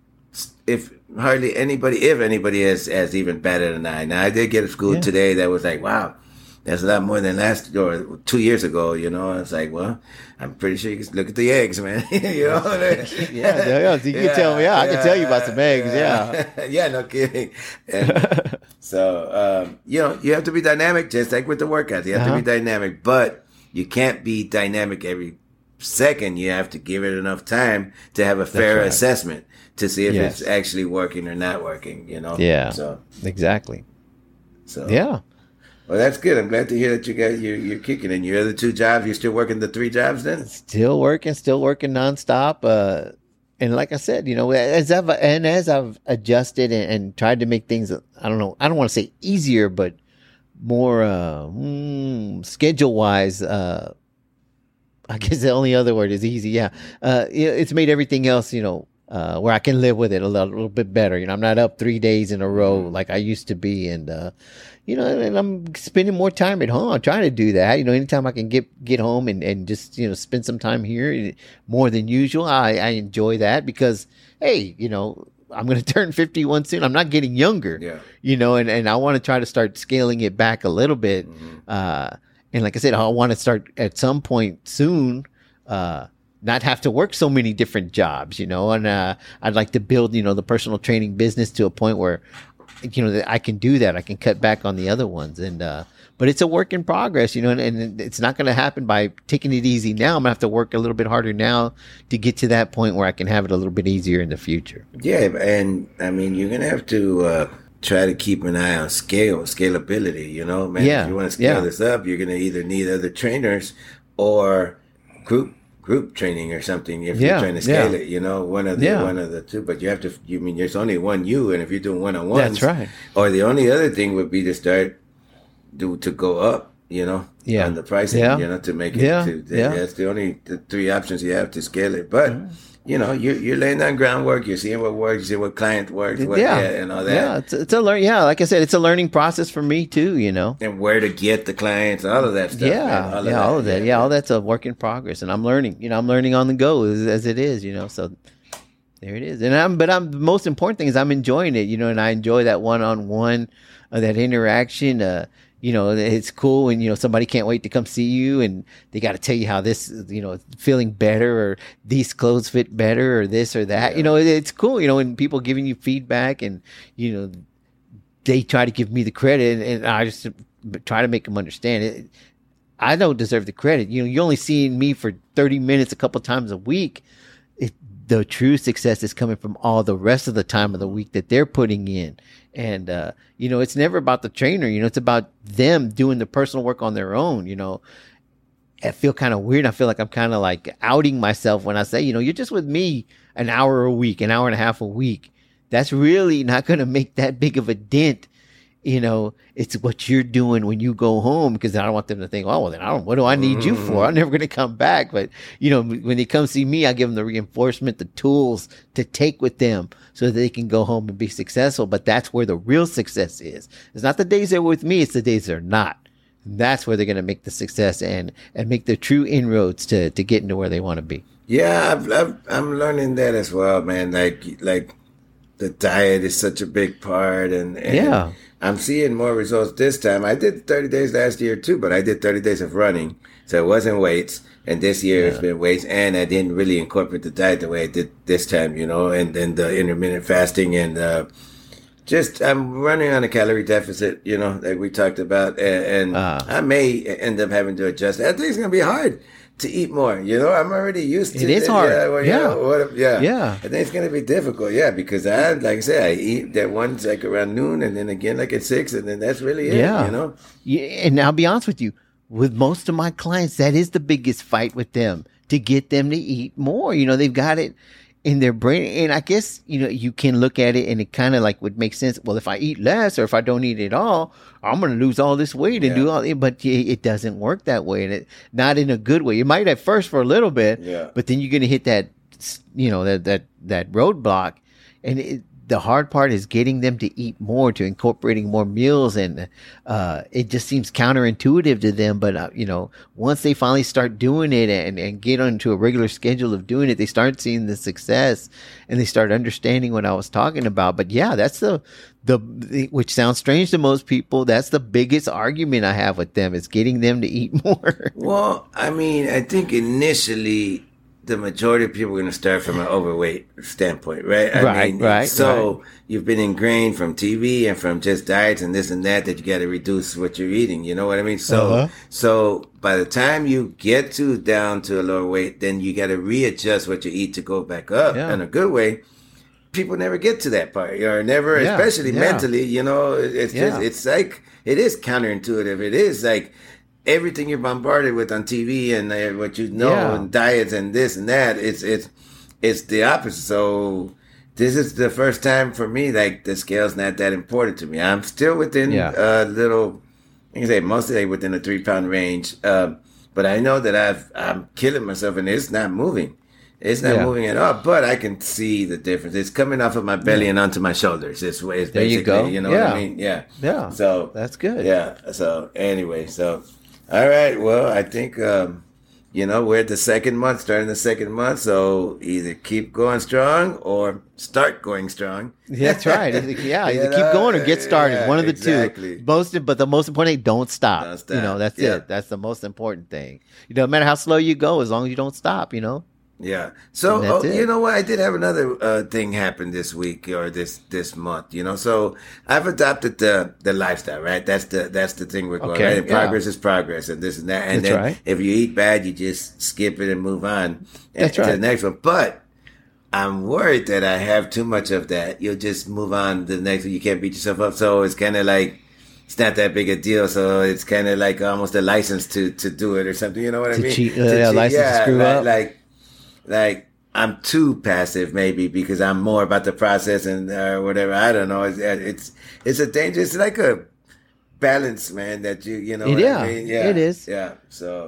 if hardly anybody, if anybody has has even better than I. Now I did get a school Yeah. today that was like, wow, that's a lot more than last or two years ago. You know, it's like, well, I'm pretty sure you can look at the eggs, man. you know, Yeah, yeah, yeah. You can tell me. Yeah, I can tell you about some eggs. Yeah. yeah, no kidding. And so, um, you know, you have to be dynamic, just like with the workouts. You have Uh-huh. to be dynamic, but you can't be dynamic every second. You have to give it enough time to have a fair right. assessment to see if Yes. it's actually working or not working. You know. Yeah. So, Exactly. so Yeah. Well, that's good. I'm glad to hear that you guys you're, you're kicking in your other two jobs. You're still working the three jobs then. Still working, still working nonstop. Uh, and like I said, you know, as I've and as I've adjusted and, and tried to make things, I don't know, I don't want to say easier, but more uh, mm, schedule wise. Uh, I guess the only other word is easy. Yeah, uh, it- it's made everything else, you know, uh, where I can live with it a little, little bit better. You know, I'm not up three days in a row like I used to be, and uh, you know, and I'm spending more time at home. I'm trying to do that. You know, anytime I can get get home and, and just, you know, spend some time here more than usual, I, I enjoy that because, hey, you know, I'm going to turn fifty-one soon. I'm not getting younger, Yeah. you know, and, and I want to try to start scaling it back a little bit. Uh, and like I said, I want to start at some point soon, uh, not have to work so many different jobs, you know, and uh, I'd like to build, you know, the personal training business to a point where you know, that I can do that. I can cut back on the other ones. And, uh, but it's a work in progress, you know, and, and it's not going to happen by taking it easy now. I'm going to have to work a little bit harder now to get to that point where I can have it a little bit easier in the future. Yeah. And I mean, you're going to have to, uh, try to keep an eye on scale, scalability, you know, man. Yeah, if you want to scale yeah. this up, you're going to either need other trainers or group group training or something if Yeah, you're trying to scale yeah. it, you know, one of the Yeah. one of the two. But you have to, you mean there's only one you, and if you're doing one on ones, That's right. Or the only other thing would be to start do to go up, you know, Yeah. on the pricing, Yeah. you know, to make it. Yeah, To, yeah. That's the only the three options you have to scale it, but. Mm-hmm. You know, you're, you're laying down groundwork. You're seeing what works. You see what client works. What, yeah. yeah, and all that. Yeah. It's, it's a learn. Yeah. Like I said, it's a learning process for me too, you know. And where to get the clients, all of that stuff. Yeah, man, all of yeah, that. all of that. Yeah, all that's a work in progress, and I'm learning. You know, I'm learning on the go as, as it is. You know, so there it is. And I'm, but I'm the most important thing is I'm enjoying it. You know, and I enjoy that one on one, that interaction. Uh, you know, it's cool when you know somebody can't wait to come see you, and they got to tell you how this, you know, feeling better, or these clothes fit better, or this or that. Yeah. You know, it, it's cool. You know, when people giving you feedback, and you know, they try to give me the credit, and I just try to make them understand it. I don't deserve the credit. You know, you're only seeing me for thirty minutes a couple times a week. It, the true success is coming from all the rest of the time of the week that they're putting in. And, uh, you know, it's never about the trainer, you know, it's about them doing the personal work on their own. You know, I feel kind of weird. I feel like I'm kind of like outing myself when I say, you know, you're just with me an hour a week, an hour and a half a week. That's really not going to make that big of a dent. You know, it's what you're doing when you go home, because I don't want them to think, oh, well, then I don't, what do I need you for? I'm never going to come back. But, you know, when they come see me, I give them the reinforcement, the tools to take with them so that they can go home and be successful. But that's where the real success is. It's not the days they're with me. It's the days they're not. And that's where they're going to make the success and, and make the true inroads to, to get into where they want to be. Yeah, I've, I've, I'm learning that as well, man. Like, like the diet is such a big part, and, and Yeah. I'm seeing more results this time. I did thirty days last year too, but I did thirty days of running, so it wasn't weights. And this year it's been weights, and I didn't really incorporate the diet the way I did this time, you know, and then the intermittent fasting, and uh, just I'm running on a calorie deficit, you know, like we talked about, and, and Ah. I may end up having to adjust. I think it's gonna be hard to eat more, you know. I'm already used to It is it. hard. Yeah, well, Yeah. what if- yeah, Yeah. I think it's gonna be difficult, yeah, because I, like I said, I eat that once like around noon, and then again like at six, and then that's really it, Yeah. you know. Yeah, and I'll be honest with you, with most of my clients, that is the biggest fight with them, to get them to eat more. You know, they've got it in their brain. And I guess, you know, you can look at it and it kind of like would make sense. Well, if I eat less, or if I don't eat at all, I'm going to lose all this weight and Yeah. do all, but it it doesn't work that way. And it, not in a good way. It might at first for a little bit, Yeah. but then you're going to hit that, you know, that, that, that roadblock. And it, the hard part is getting them to eat more, to incorporating more meals. And, uh, it just seems counterintuitive to them. But, uh, you know, once they finally start doing it and, and get onto a regular schedule of doing it, they start seeing the success and they start understanding what I was talking about. But yeah, that's the, the, the which sounds strange to most people. That's the biggest argument I have with them, is getting them to eat more. Well, I mean, I think initially the majority of people are going to start from an overweight standpoint, right? I Right, mean, right, So you've been ingrained from T V and from just diets and this and that that you got to reduce what you're eating. You know what I mean? So, Uh-huh. so by the time you get to down to a lower weight, then you got to readjust what you eat to go back up Yeah. in a good way. People never get to that part, or never, Yeah, especially yeah. mentally. You know, it's just, Yeah. it's like, it is counterintuitive. It is like everything you're bombarded with on T V and uh, what you know, Yeah. and diets and this and that. It's it's it's the opposite. So this is the first time for me, like, the scale's not that important to me. I'm still within a Yeah. uh, little, I can say mostly within a three pound range. Um, but I know that I've I'm killing myself and it's not moving. It's not Yeah. moving at all, but I can see the difference. It's coming off of my belly and onto my shoulders. It's, it's There you basically, go. you know Yeah. what I mean? Yeah. Yeah. So That's good. yeah. So anyway, so all right. Well, I think um, you know, we're at the second month, starting the second month. So either keep going strong or start going strong. That's right. Yeah, You either keep know? going or get started. Yeah, One of the exactly. two. Most, but the most important thing, don't stop. Don't stop. You know, that's Yeah. it. That's the most important thing. You know, no matter how slow you go, as long as you don't stop. You know. Yeah. So oh, you know what? I did have another uh, thing happen this week or this this month. You know, so I've adopted the the lifestyle. Right. That's the that's the thing we're going. Okay. Right? And Yeah. progress is progress, and this and that. And That's then right. if you eat bad, you just skip it and move on. That's to right. the next one. But I'm worried that I have too much of that. You'll just move on to the next one. You can't beat yourself up. So it's kind of like. It's not that big a deal, so it's kind of like almost a license to, to do it or something. You know what I To mean? cheat, uh, yeah, license to screw like, up. Like, like I'm too passive, maybe because I'm more about the process and uh, whatever. I don't know. It's it's it's a danger. It's like a balance, man. That you you know. What Yeah, I mean? Yeah, it is. Yeah. So.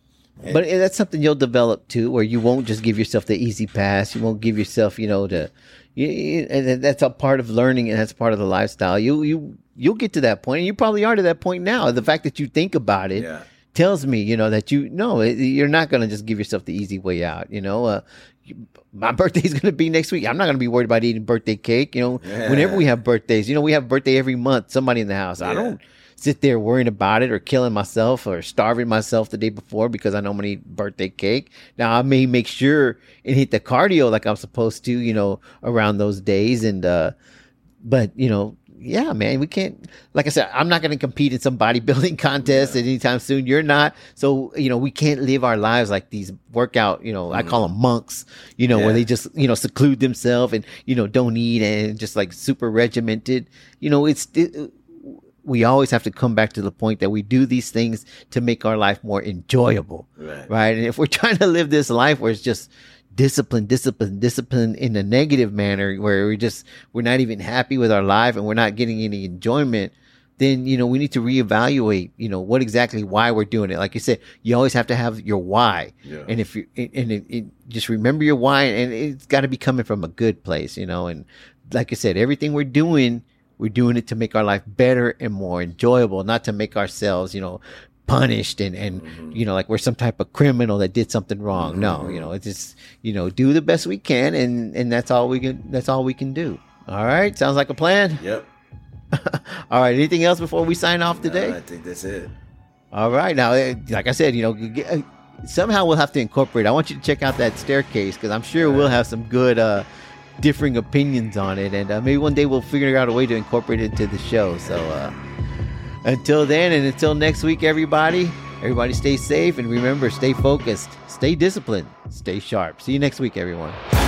But that's something you'll develop too, where you won't just give yourself the easy pass. You won't give yourself, you know, the, you, you- and that's a part of learning, and that's part of the lifestyle. You you you'll get to that point, and you probably are to that point now. The fact that you think about it Yeah. tells me, you know, that you no, it- you're not going to just give yourself the easy way out. You know, uh, you- my birthday's going to be next week. I'm not going to be worried about eating birthday cake. You know, Yeah. whenever we have birthdays, you know, we have birthday every month. Somebody in the house. I Yeah. don't sit there worrying about it or killing myself or starving myself the day before because I know I'm gonna eat birthday cake. Now I may make sure and hit the cardio like I'm supposed to, you know, around those days. And uh but you know, yeah, man, we can't. Like I said, I'm not gonna compete in some bodybuilding contest Yeah. anytime soon. You're not. So you know, we can't live our lives like these workout. You know, I call them monks. You know, Yeah. where they just you know seclude themselves and you know don't eat and just like super regimented. You know, it's. It, we always have to come back to the point that we do these things to make our life more enjoyable. Right. Right. And if we're trying to live this life where it's just discipline, discipline, discipline in a negative manner, where we just, we're not even happy with our life and we're not getting any enjoyment, then, you know, we need to reevaluate, you know, what exactly, why we're doing it. Like you said, you always have to have your why. Yeah. And if you, and it, it, just remember your why, and it's got to be coming from a good place, you know, and like I said, everything we're doing, we're doing it to make our life better and more enjoyable, not to make ourselves, you know, punished and, and Mm-hmm. you know, like we're some type of criminal that did something wrong. No, you know, it's just, you know, do the best we can, and, and that's all we can, that's all we can do. All right. Sounds like a plan. Yep. All right. Anything else before we sign off today? No, I think that's it. All right. Now, eh, like I said, you know, get, uh, somehow we'll have to incorporate. I want you to check out that staircase because I'm sure we'll have some good, uh, differing opinions on it, and uh, maybe one day we'll figure out a way to incorporate it into the show. So uh, until then, and until next week, everybody, everybody stay safe, and remember, stay focused, stay disciplined, stay sharp. See you next week, everyone.